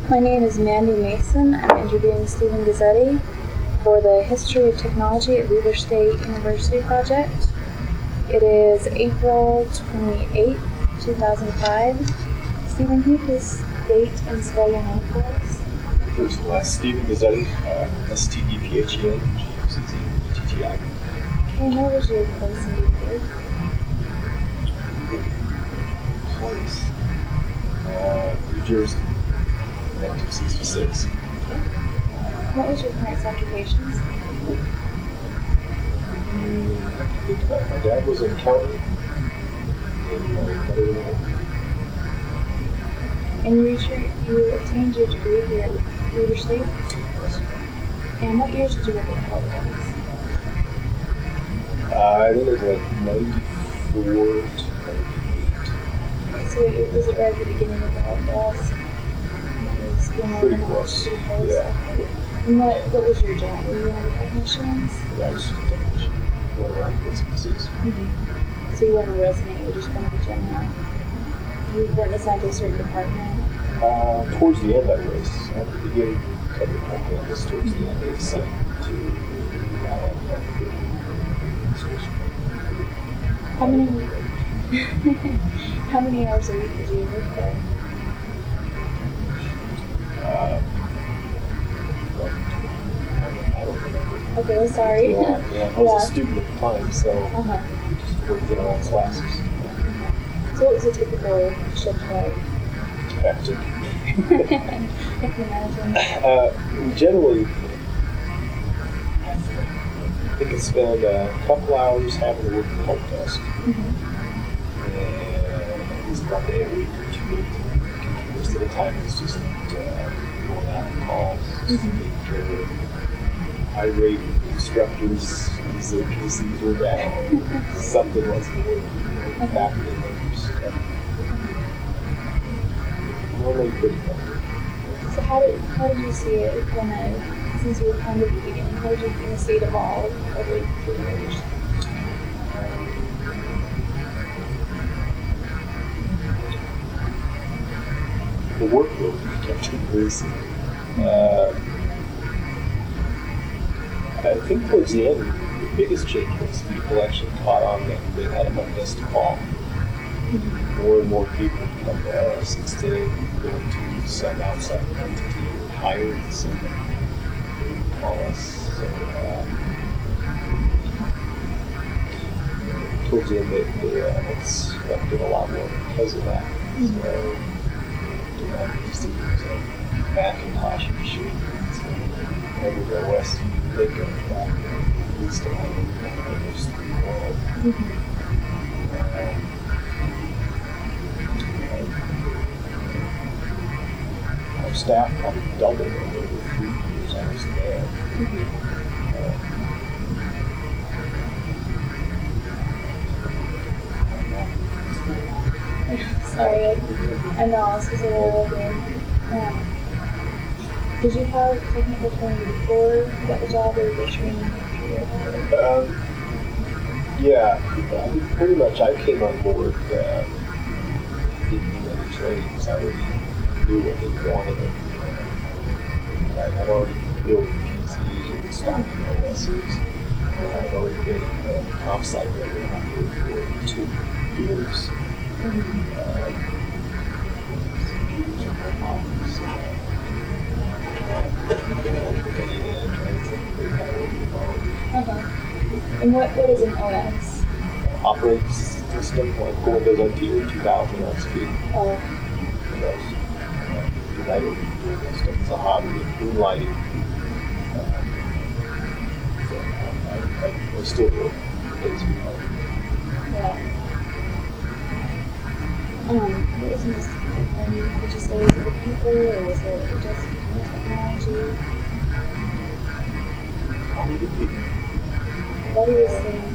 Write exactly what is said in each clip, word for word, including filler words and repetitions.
My name is Mandy Mason. I'm interviewing Stephen Gazzetti for the History of Technology at Weber State University project. It is April twenty-eighth, two thousand five. Stephen, can you please date and spell your name for us? First and last, Stephen Gazzetti, uh, S T E P H E N, G C Z, T T I. Okay, and what was your place in Weber? Place? Uh, New Jersey, nineteen sixty-six. What was your parents' occupations? Mm, I have to think about it. My dad was an accountant, and my mother was a And you, retreat, you obtained your degree here at Weber State? And what years did you work at Colorado? Uh, I think it was like ninety-four to ninety-eight. So it, was it right at the beginning of the Holocaust? Pretty close, yeah. And what, what was your job? Were you one of the technicians? Yeah, I was just a technician. Going around businesses. Mm-hmm. So you weren't a resident, you were just one of the general? You weren't assigned to a certain department? Uh, towards the end I was. At the beginning of the company, I was towards the end I was assigned to uh, How many How many hours a week did you work there? Uh, I don't remember. Okay, well, sorry. Yeah, yeah, I was Yeah. a student at the time, so Uh-huh. just worked in our own classes. So what was a typical shift like? Hectic. I can imagine. Uh, generally, I think I spend a couple hours having to work the help desk. Mm-hmm. And at least one day a week or two days a week. Most of the time it's just uh, going out on calls, just Mm-hmm. taking care of irate instructors whose their P Cs were down. Something wasn't working. Okay. Faculty members. Normally pretty fun. So how did how did you see it when I, since you were kind of at the beginning, how did you kind of see it evolve over the years? The workload kept increasing. Uh, I think towards the end, the biggest change was people actually caught on that they had a Mondays to call. More and more people come to us instead of going to some outside entity or hiring someone to call us. So, uh, towards the end, they, they uh, expected a lot more because of that. Mm-hmm. So, you know, we used to use a Macintosh machine. So, everywhere west, they go back. We still have those three world. Mm-hmm. Our staff probably doubled over the three years I was there. Sorry, I, I know this was a little bit. Um, did you have technical training before you got the job, or were you training after you had it? Um, yeah, I mean, pretty much I came on board, uh, didn't need any training because I already knew what they wanted. I had already built P Cs and stocking O Ss, and I had already been a comp site level for two years. Mm-hmm. Uh, computers in my office. Uh-huh. And what, what is an O S? Operating system, like Windows N T or two thousand X P. Oh. Windows. Uh, I don't do this stuff. It's a hobby, moonlighting. Uh, so I, I, I still do it. It's Yeah. Um, what was the most difficult thing? Would you say was it the people, or was it just the technology? how many people? What are you saying?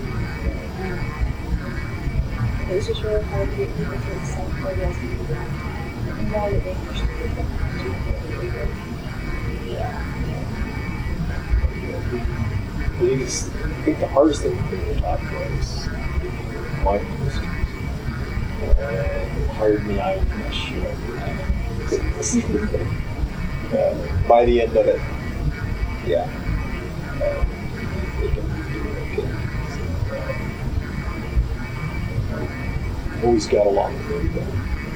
Um, it was just really hard to get people to accept what it was to do that. And why did they push the technology? Yeah. I think, it's, I think the hardest thing for me to talk about is my industry. And it hired me out of my shit. I couldn't listen to them. uh, by the end of it, yeah, uh, they can be doing okay. So, uh, always got along with everybody.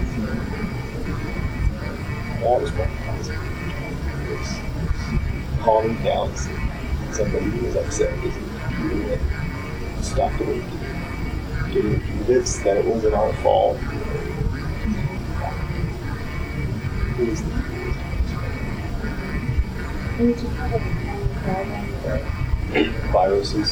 That was fun. It was calming down somebody who was upset because the computer had stopped working. Getting convinced that it wasn't our fault. It was the And did you have a problem with viruses.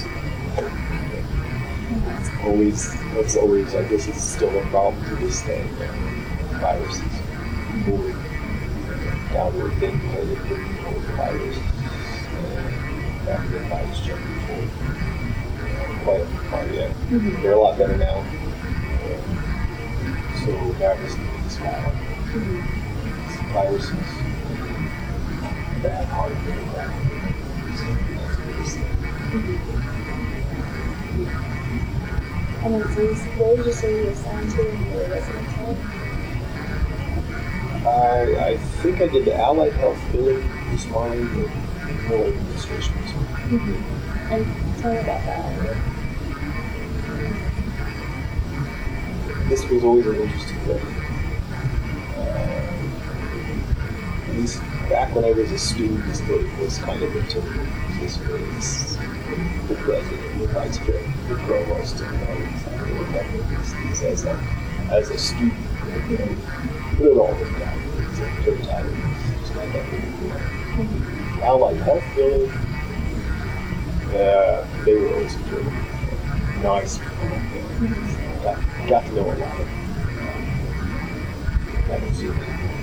Always, that's always, I guess it's still a problem to this day. Viruses. People would download things or they put over the virus. And after the virus check before. Quite a part yet. Mm-hmm. They're a lot better now. So that was the biggest problem. Mm-hmm. Viruses. Bad heart rate. That's the biggest thing. Mm-hmm. And then, so you, what did you say you were assigned to when you were a resident health? I, I think I did the Allied Health billing this morning with more administration. Mm-hmm. And tell me about that. This was always an interesting thing. Uh, at least back when I was a student, this vote was kind of intimidating. This was the president, the vice president, the provost, and all these things as a, as a student. You know, put it all down. It's a third time. It's not that big a deal. Allied Health billing, uh, they were always good. Nice people. Got, got to know a lot of them. That was it.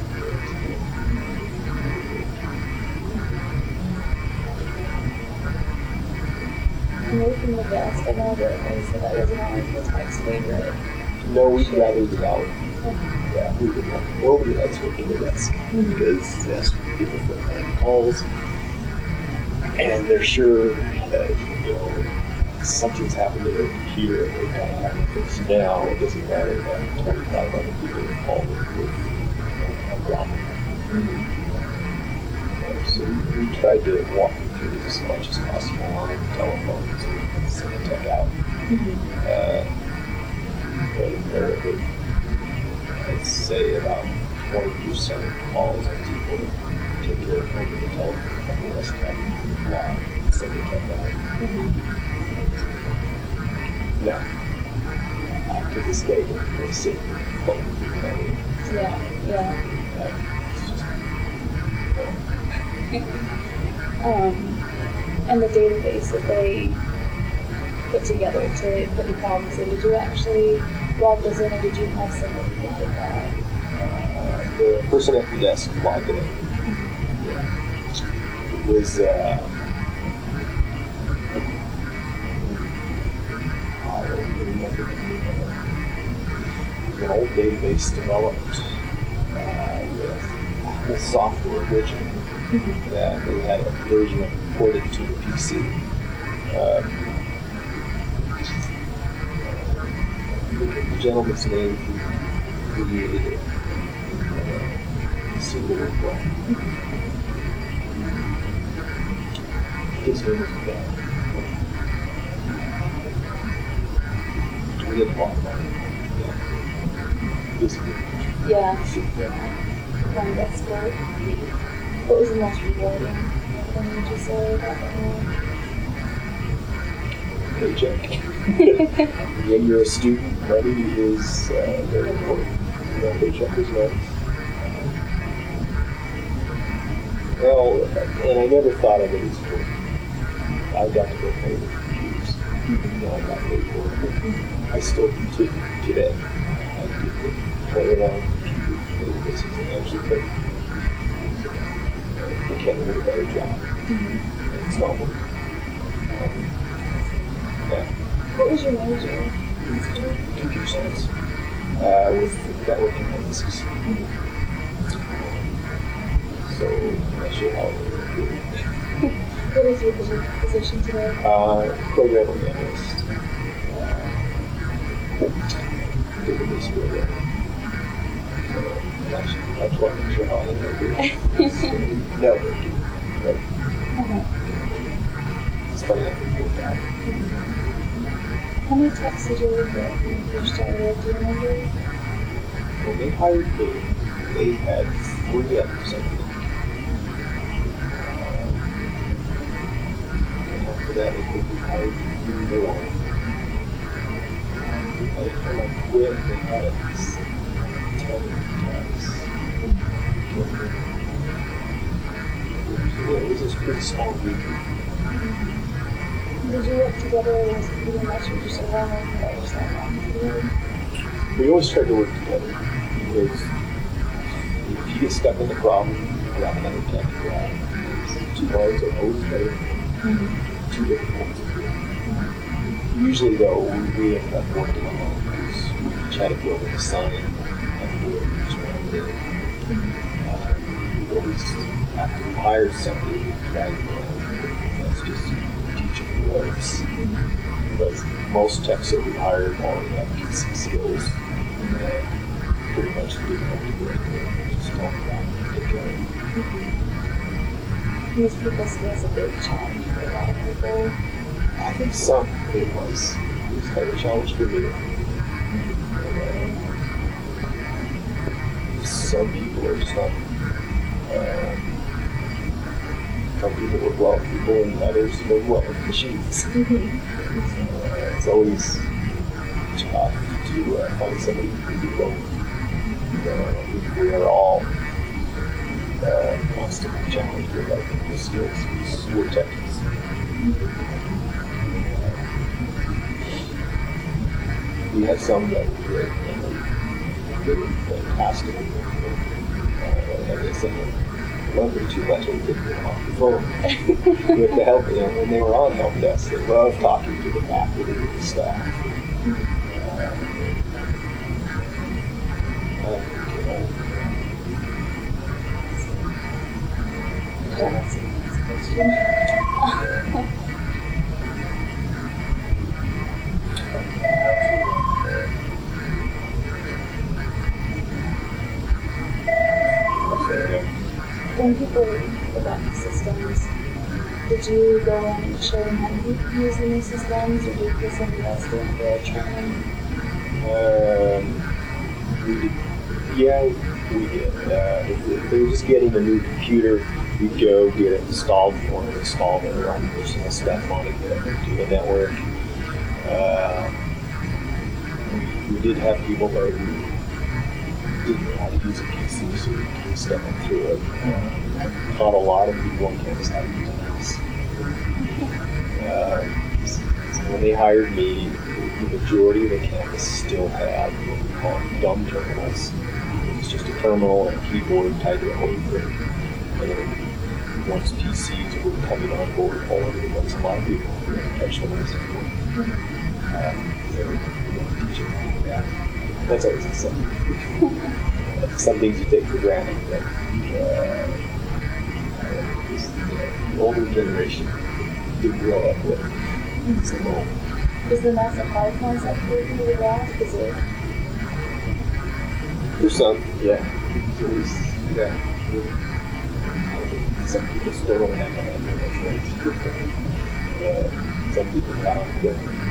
Away from the desk, I know that they said that wasn't always the tech's favorite. No, we'd rather be out. Yeah, we would not. Nobody likes working the desk mm-hmm. because yes, people put on calls and they're sure that, you know, something's happened to their computer and they've got to have it fixed now. It doesn't matter that twenty-five other people are called with a problem. Mm-hmm. So we, we tried to walk them through as much as possible on telephones and send the tech out. Mm-hmm. Uh, but invariably, I'd say about twenty percent of calls on people take care of over the telephone, and the rest have to fly and send the tech out. Mm-hmm. Now, to this day, we're sitting phone. Yeah, yeah. Uh, um, and the database that they put together to put the problems in, did you actually log those in or did you have somebody that did that? Uh, the person at the desk logged it in. Mm-hmm. Yeah. It was, uh, I don't remember. It was an old database developed uh, with the software original. Mm-hmm. That they had a version ported to the P C. Uh, the gentleman's name who created it uh, seemed to work well. Mm-hmm. His name was Ben. We didn't talk about it. Yeah. This is Yeah. One best work. What was the most rewarding thing would you say about the whole? Paycheck. When you're a student, money is uh, very important. That paycheck is nice. Well, and I never thought of it as work. I got to go pay the computers. You know, I got paid for it. I still do t- today. I do play around with computers and actually pay. They can't do a better job. Mm-hmm. It's not work. Um, yeah. What was your major? Computer science. Uh, with networking emphasis. Mm-hmm. So, I'm not sure how it would improve. What is your position today? Uh, programming analyst. Uh, database programming. Actually, that's what I'm sure how I'm going to do. No. But it's funny that we did that. How many techs did you work with when you first started? Do you remember? When they hired me, they had three others, I think. And after that, I think we hired three more. By the time I quit, they had at least ten techs. It was just a pretty small group. Did you work together as pretty much or just alone with others that long? We always tried to work together because if you get stuck in the problem, you grab another tech and grab. Two parts are always better than two different points of view. Usually, though, we end up working alone because we each had to build a design and do it each one did. Uh, we always, after we hired somebody, we tried to let's just teach them the ropes. Because most techs that we hired already have P C skills. And pretty much didn't have to do anything. Just talk about it, take care of it. These people skills a big challenge for a lot of people. I think some it was. It was kind of a challenge for me. And, uh, some people are just not. Uh, some people work well with people, and others work well with machines. uh, it's always tough to uh, find somebody who can do both. Uh, we are all uh, constantly challenged with our people skills because we're techies. We had some that were great and they were fantastic. Uh, and they said, I love them too much, I couldn't get them off the phone. With the help, you know, when they were on help desk, they loved talking to the faculty and the staff. Uh, uh, you know, Yeah, that's a nice question. When people about new systems, did you go in and show them how to use the new systems, or did you put somebody else doing their training? Um, we did, yeah, we did. Uh, if, if they were just getting a new computer, we'd go get it installed for them, install their own personal stuff on it, get it to the network. Uh, we, we did have people that who didn't know how to use a P C, so we could step them through it. Uh, taught a lot of people on campus how to use a mouse. Uh, so when they hired me, the majority of the campus still had what we call dumb terminals. It's just a terminal and a keyboard tied to a home thing. And then once P Cs were coming on board, all over the place, a lot of people were going to touch them with um, they were teaching them that. That's always exciting. Some things you take for granted that uh, uh, the older generation didn't grow up with. So, Is the mouse a hard concept for you to grasp? Is it? for some, yeah. So it's, yeah. Some people still don't have a hand in those uh, Some people found that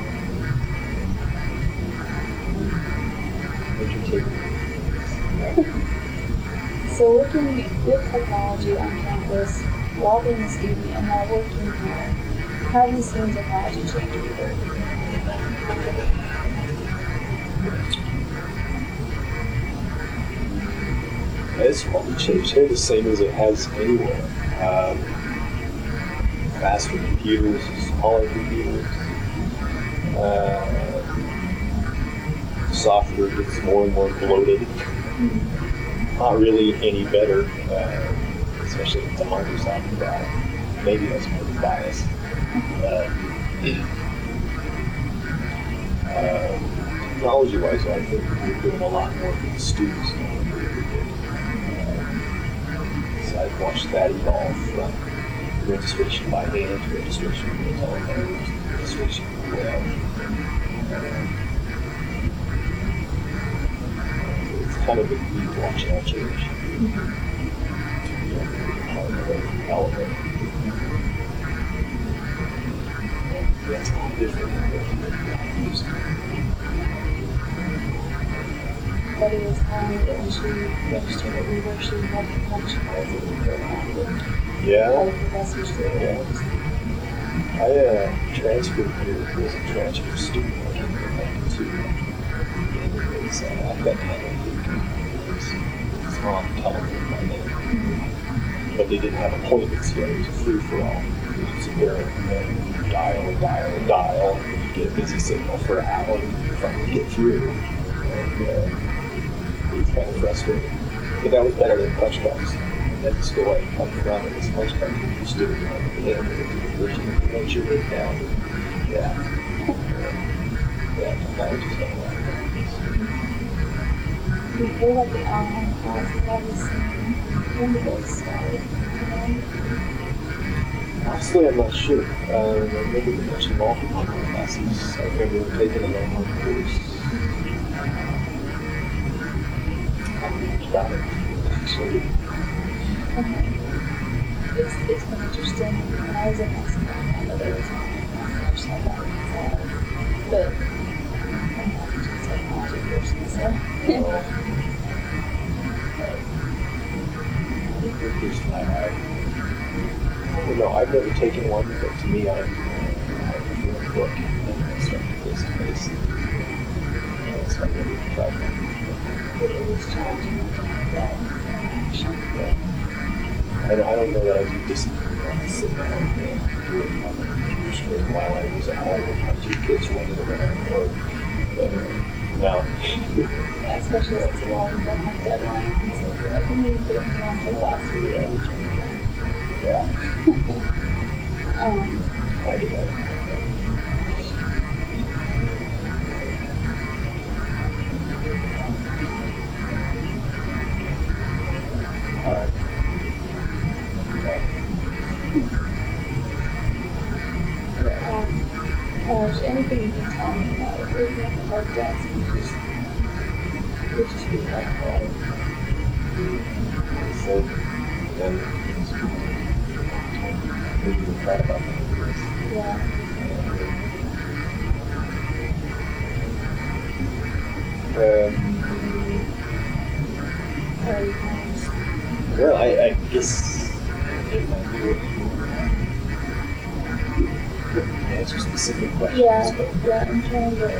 So working with technology on campus, while being a student and while working here, how have you seen technology change your work? It's probably changed here the same as it has anywhere. Um, faster computers, smaller computers. Uh, software gets more and more bloated. Not really any better, uh, especially with the Microsoft product. Maybe that's more the bias. Uh, uh, technology-wise, I think we're doing a lot more for the students now. So I've watched that evolve from registration by hand to registration via telephone, registration via web. Uh, it's kind of neat watching that change. Mm-hmm. Element. That's different than what you used to. But it was time that when she registered at Weaver, she had to punch cards that would go around and Yeah. all the professors did. Yeah. I uh, transferred here as a transfer student in ninety-two. And it was, uh, I got my own It was on telephone by then. But they didn't have appointments yet. It was a free-for-all. You could sit there and dial and dial and dial, and you get a busy signal for an hour, and you finally get through. And uh, it was kind of frustrating. But that was better than punch cards. At the school I come from, it was punch cards. You just do it on the hand, and once you write down, yeah. Yeah, that was just not a lot of practice. We feel like the online class is all the same. When did it start? Honestly, I'm not sure. Uh, I remember we mentioned multiple online classes. I remember taking a long course. I don't know much about it, actually. Okay. It's, it's been interesting. When I was in Mexico, I know there was an online class that I just had that myself. But I'm not just a technology person, so. I, I, you know, I've never taken one, but to me, I, I prefer a book and I start face to face. So I never tried that. But it was challenging to have that interaction. I, I don't know that I could just sit down and do it on the computer screen while I was at home with my two kids running around. Or, but, no. Especially as it's long, you don't have deadlines. So I can maybe put it on for the last video. Yeah. Um, I do that. Alright. um, gosh, anything you can tell me about it, if you have a hard desk, you just, would just be helpful. So, then, maybe we'll try about that. Yeah. Um, Or you can just, well, I, I guess it might be what you answer specific questions, yeah, but yeah, I'm trying to,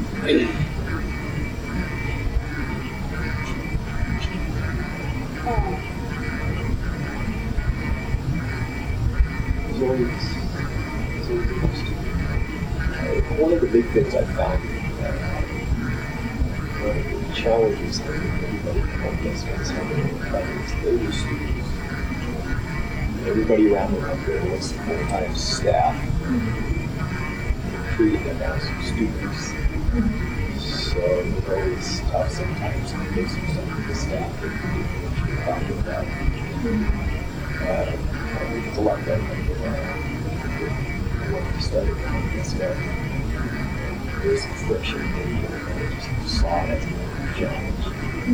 um, there's always, there's always a question. Uh, one of the big things I found, uh, one of the challenges that everybody helped us with is having problems. They were students. Everybody around the country was full-time staff. Treated them as students. So it was always tough sometimes to fix some of the staff that you were talking about. Uh, I think it's a lot better than uh, when we started on this guy. There's some friction and you know, just saw it as a challenge.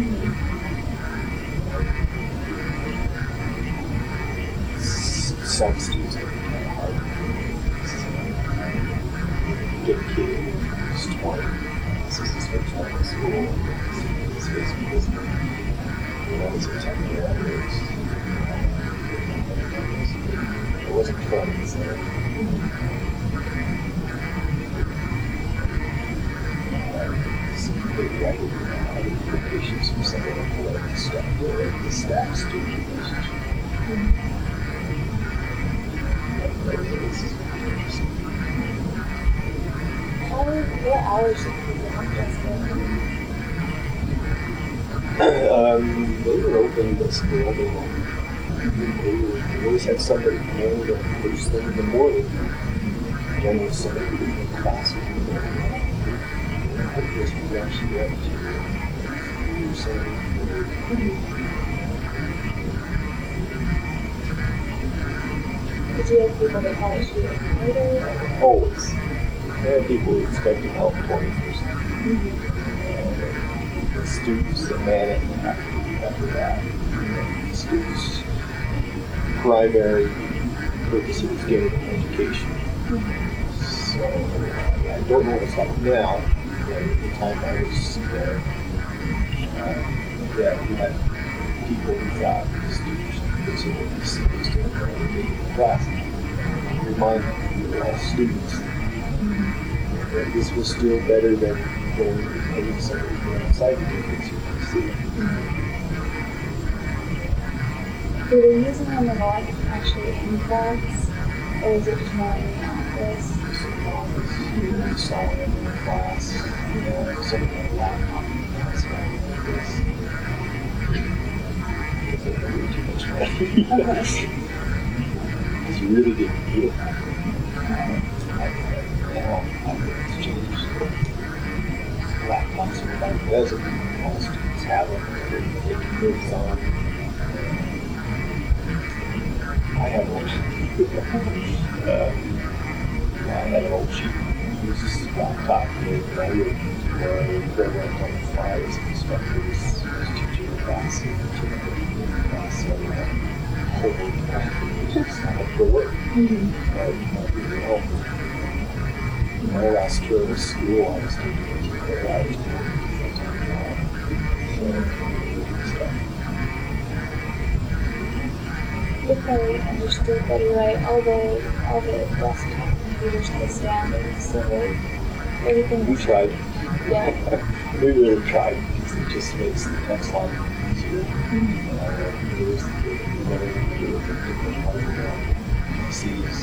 S- Some students are kind of hard. Get a kid who's twenty, this is his first time in school, this is his business. You know, this is ten year olds. It wasn't fun, so. Maybe I didn't know how to put patience from someone who let the staff do it, the staff student relationship. But it was interesting. how, what hours should people have desk um, they were open basically all day long. They, were, they always had somebody home the first thing in the morning. Generally, somebody who was in class in the morning. I guess we actually went to three or seven. Did you have people that had to do it later? Always. There are people who expect to help twenty percent. students and management have to do after that. The students' primary purpose is getting an education. Mm-hmm. So uh, I don't know what it's like now. But at the time I was there, uh, yeah, we had people who thought the students considered these students to go in the class. Remind all students that this was still better than going to pay somebody to go outside to do things you can see. Were they using them a lot actually in class, or is it just more in the office? Just in the office, you know, installing them in the class, you know, some of them laptop in class, like this. Because they don't do too much money. Okay. Because you really didn't need it. Now, it's changed. Laptops are like this. All students have them. They can move on. I have one. uh, I had an old sheet. Uses laptop with I would uh, program on the fly as an instructor was, was teaching a class and class so I whole it's not for work. Mm-hmm. I really help. My last year of school I was taking it out of If I understood that right, all the all the desktop computers they stand in the facility. Everything we tried. Yeah. we really tried because it just makes the text line easier. Mm-hmm. Uh, it was whatever you do with different hardware P Cs.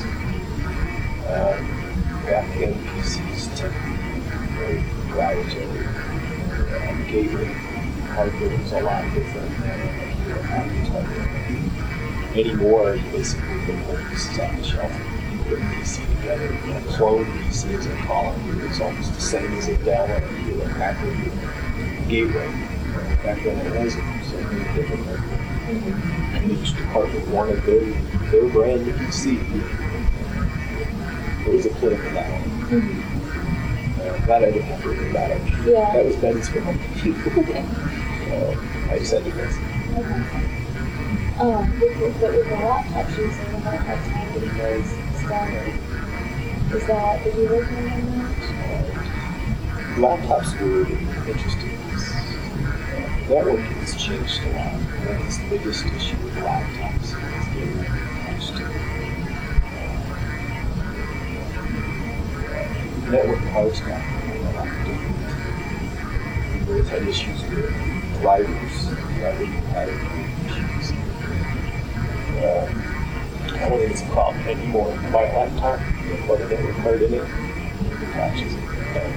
Um, back then P Cs tend to be very proprietary. Uh, gateway hardware was a lot different than your average hardware. Anymore, you basically put whole pieces off the shelf. You put a P C together. A clone P C, as they call it, it's almost the same as a Dell or a Hewlett Packard gateway. Back then it wasn't, so it was different. Mm-hmm. And each department wanted their, their brand of P C. It was a click of that one. Mm-hmm. Uh, that I didn't have to worry about it. Yeah. That was Ben's film. uh, I just had to fix it. Okay. Um, with the, but with the laptops using the more hard time getting those standard. Is that, did you work on that? Laptops were interesting. Uh, networking has changed a lot. I think it's the biggest issue with laptops is getting attached to uh, network cards got a lot different. We both had issues with drivers, driver compatibility issues. Uh, I don't think it's a problem anymore to buy a laptop, you plug a network card in it, it attaches it.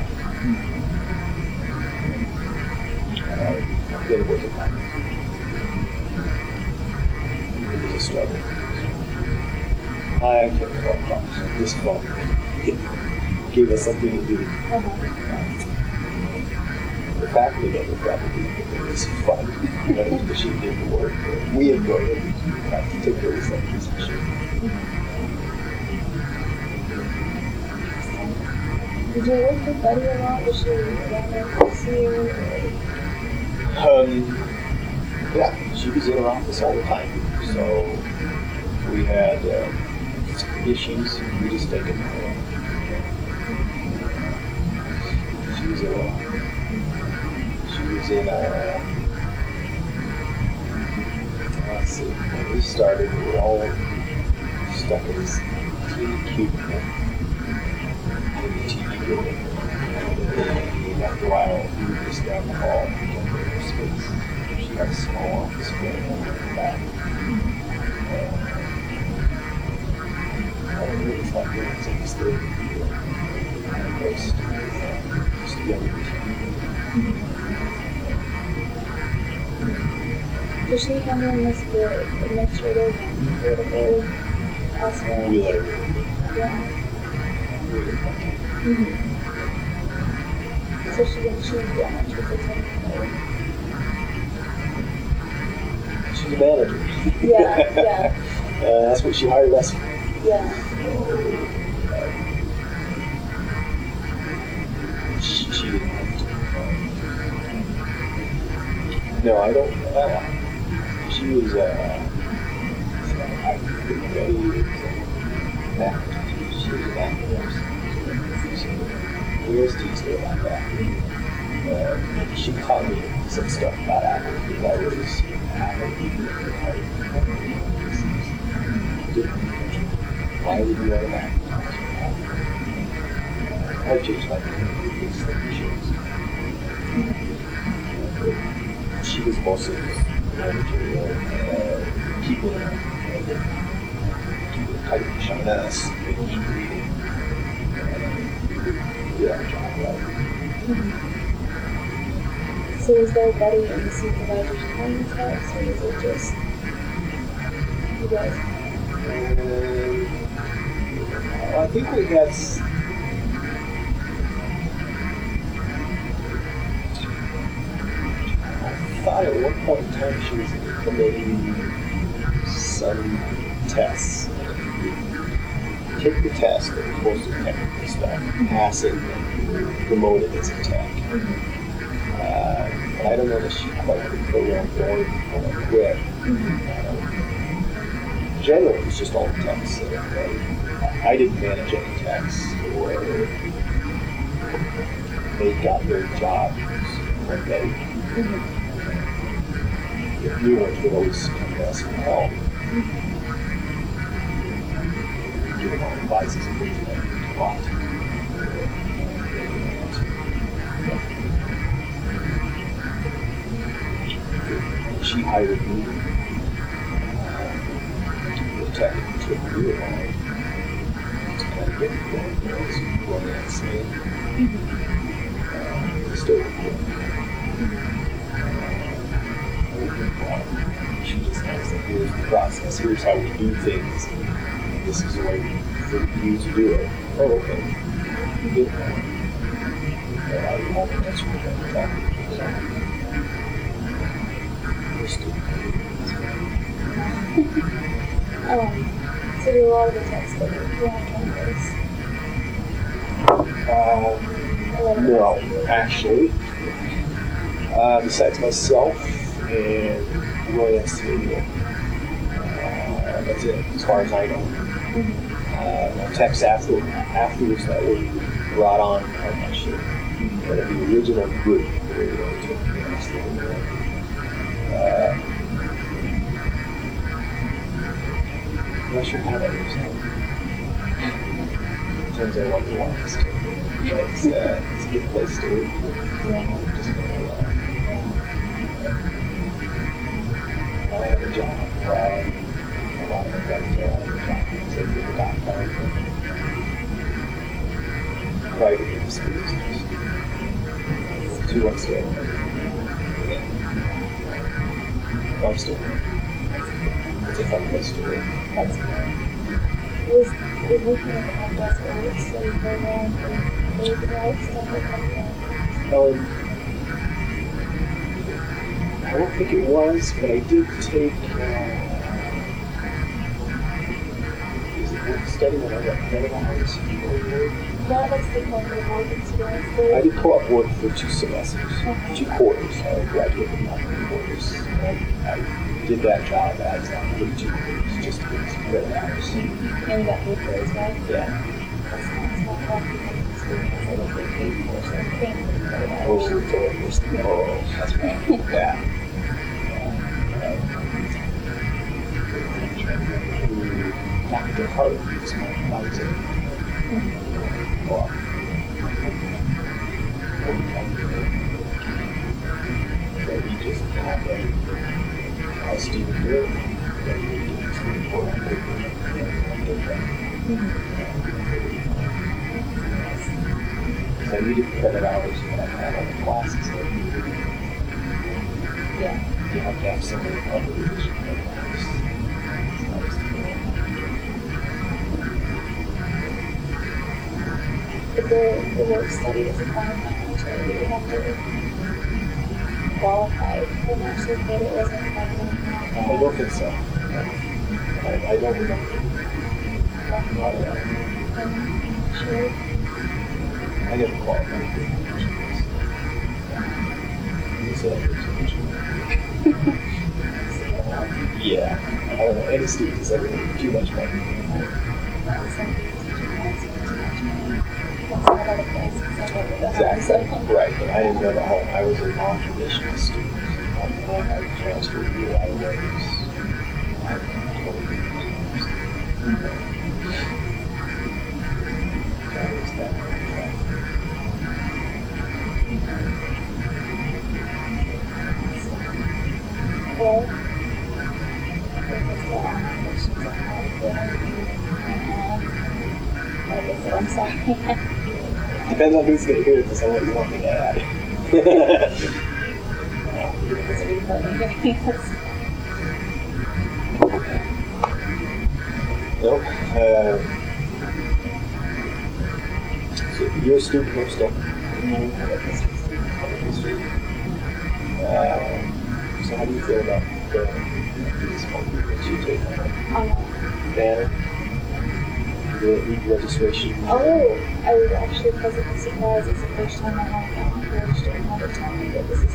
Uh, it was a problem. It was a struggle. I kept laptops. This phone gave us something to do. Uh-huh. The faculty never probably it was fun. You know, the machine didn't work. We enjoyed it. We had to take care of some piece of shit. Did you work with Buddy a lot? Was she around there this year? Um, yeah, she was in her office all the time. So we had uh, issues. We just take it. She was in a She was in a, let's see, when we started, we were all stuck in this teeny cubicle in the T V building. And after a while, we were just down the hall and we kept her space. She had a small office building over the back. And it really fun doing things that we were most used to be able to do. Was she handling this for administrative and political aspects? Wheeler. Yeah. Really fun. Mm-hmm. So she didn't choose that much with the technical. She's a manager. Yeah, yeah. uh, that's what she hired us for. Yeah. She, she didn't have to. No, I don't. Uh, she was. Uh, I think Betty was uh, back. She was a back nurse. We always teach her about that. Uh, she taught me some stuff about Apple because I was Apple. Why would you want to Mac? I just like these things. She was mostly managerial, uh, keeping uh, keeping tight on us, making sure we did our job right. So is there Betty and the supervisors playing text, or is it just you guys? Um, I think we had. S- I thought at one point in time she was implementing some tests. Take the test that was supposed to technical stuff, pass it, and promote it as a tech. Uh, but I don't know that she quite had the program going when I quit. Generally, it's just all the techs. Uh, I didn't manage any techs, or they got their jobs from Betty. The new ones would always come to us for help. Give them all advices and things like that. A lot. She hired me. Technically took me around to kind of get me going, you know, some romance in. Uh, still recording. She just has to, here's the process, here's how we do things, and this is the way for you to do it. Oh, okay. You did that. And I don't know that's what I'm talking about. We're still Um, so do a lot of the text that you have cameras? Um, no, actually. Uh, besides myself and Roy Estelio. Uh, that's it, as far as I know. Mm-hmm. Uh, text after, afterwards that were brought on, I'm not sure. But the original group, they were going to uh, I'm not sure how that works out. Turns out what we want is to. It's, uh, it's a good place to live. Yeah. Just gonna, uh, I have a job. Uh, a lot of my friends are out of a job. So if you're not fine, private industries. Two months ago. Yeah. I'm still here. It's a fun place to live. That's good. Was, was working at the help desk a work study program for those adults that were coming in? Um, I don't think it was, but I did take, uh, is it work study when I got penalized? Yeah, that's the kind of work experience I there. did co-op work for two semesters, Okay. two quarters. I graduated not three quarters. And I, I did that job as uh, for two quarters, just to get some credit hours. And you got paid for it as well? Yeah. That's not, it's not bad because experience I don't get paid for, so I'm paying for it. Most of the time, just the oh, that's right. Yeah. Not the hard, it's more about it. Well, so we just have a, a student here, that we do this report on paper, and get that. So I needed credit hours when I had all the classes that we did. Yeah. You have to have somebody cover the issue of class. But the, the work study is a qualifying, so you have to qualify for nurses, but it wasn't like anything like that. I don't think so. I, I don't remember. Not at all. Um, sure. I never qualified for it. It's a Yeah, I don't know, any student is ever too much money. Exactly, right, but I didn't go to home. I was a non-traditional student. I transferred to a lot of ways. That was that. Well, I'm sorry. Depends on who's going to hear this and what you want me to add. Nope. Uh, so you're a student here still? History. Uh, so how do you feel about the this one that you take on? Banner? The registration? Oh, I was actually pleasantly surprised. It's the first time I had a registered another time to get this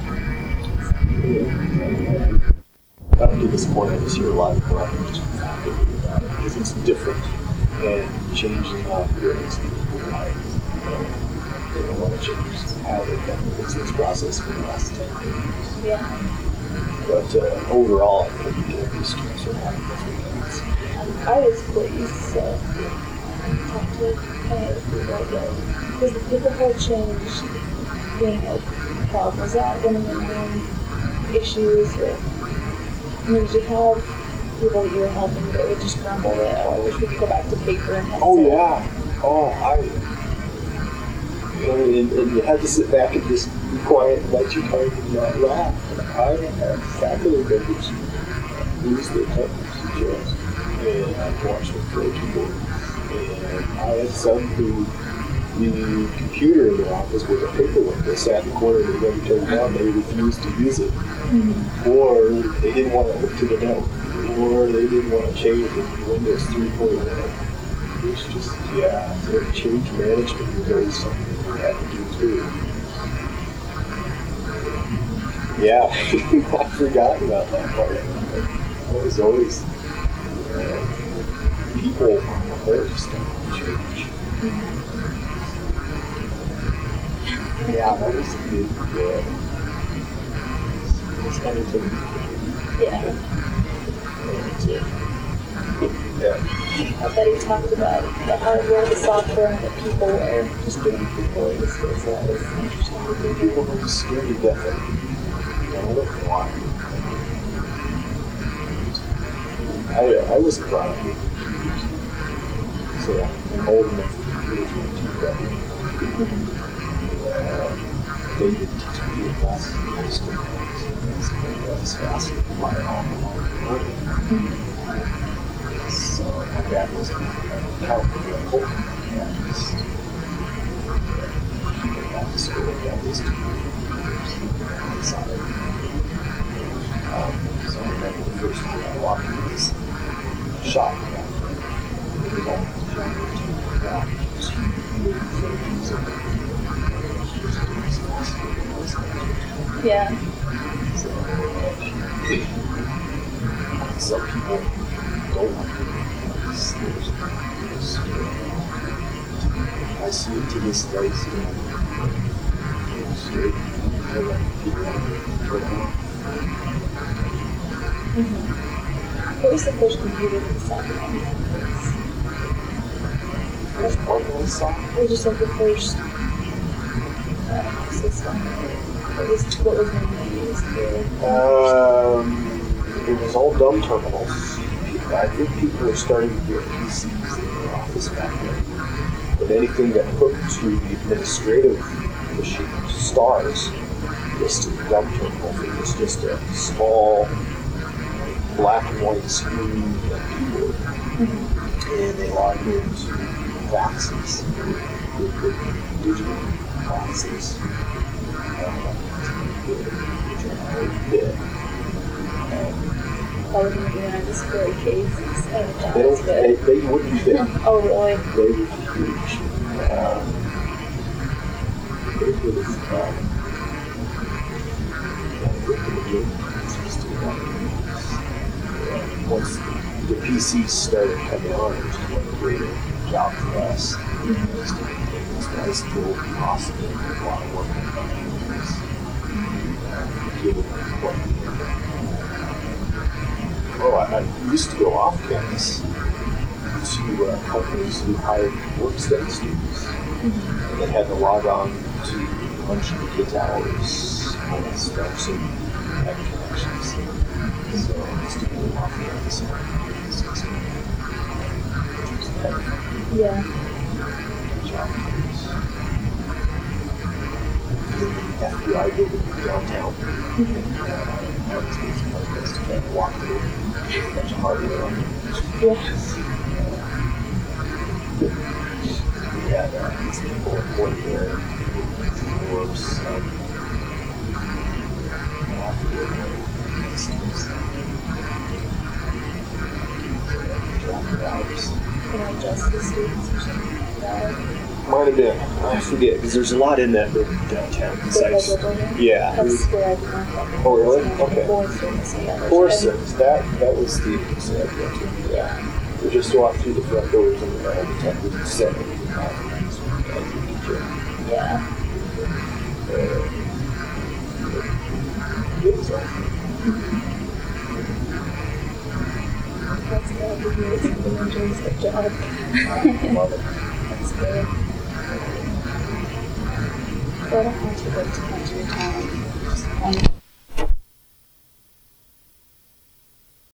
I'm too disappointed this year a lot of people have just not thinking about it because it's different and changing how parents do lives. They don't want to change how they've done the business process for the last ten years. Yeah. But uh, overall, I think the students are happy with things. I was pleased, so I talked to uh, people again. Because the people whole change being a problem. Was that one of the main issues with, I mean, did you have people that you were helping that would just grumble that, oh, I wish we could go back to paper and have Oh, some- yeah. Oh, I. You know, and, and you had to sit back and just be quiet and let your tongue and not laugh. And I had faculty members lose their tempers and just. And I watched them throw keyboards. And I had some who the computer in their office was a paperwork. They sat in the corner and they never turned it on. They refused to use it. Mm-hmm. Or they didn't want to hook to the note. Or they didn't want to change it to Windows three point oh. It's just, yeah, so change management was always something we had to do too. Yeah, I forgot about that part. It was always uh, people first and change. Yeah, that was a good, yeah. It's kind of Yeah. Yeah. I bet he talked about the hardware, the software, and the people were just doing people these days. So that was interesting to do. People were just scared to death of it. I don't know why. I, I was proud of it. So I'm old enough to do it that. They did teach me the classes in high school. That's fast. My own. So my dad was an accountant for a whole and just he came back to school and got these two years inside. Um, so I remember the first year I walked into this shop. It was all just Yeah. So, some people don't like it. I see it to this day, so straight. I like people turn on. Mm-hmm. What was the first computer that you saw on campus? First part of the song? Or just like the first uh, system? What was, what was the name used for? Um, it was all dumb terminals. I think people were starting to get P Cs in their office back then. But anything that hooked to the administrative machine, stars, was to the dumb terminal. It was just a small black and white screen keyboard. Mm-hmm. And they logged into faxes, with the digital faxes. I would be doing a display cases. They, don't, they, they wouldn't be big. Oh, really? They would be huge. Um, it was, um, think the majority of kids are still watching. Once the P Cs started coming on, it was just a greater job for us. Mm-hmm. Just to make things nice, cool, possible, a lot of work on things. Given what Oh, I, I used to go off campus to uh, companies who hired work-study students. Mm-hmm. And they had to log on to a bunch of the kids' hours, all that stuff, so you had connections. So I used to go off campus and yeah. Job the F B I building downtown. Mm-hmm. And, uh, I was making my best to kind of walk through a bunch of hardware on it. Yeah. We had uh, these people employed there for some after hours. Can I adjust the students or something like that? Might have been. I forget, because there's a lot in that building downtown. Besides, yeah. That's where I began. Oh, really? Okay. Four students, yeah. Four students. That, that was the yeah. We just walked through the front doors and the detective said it. Yeah. Uh, yeah, so. That's good. You really something enjoys the job. I love it. That's good. So I don't want to go too much of your time. Just, um,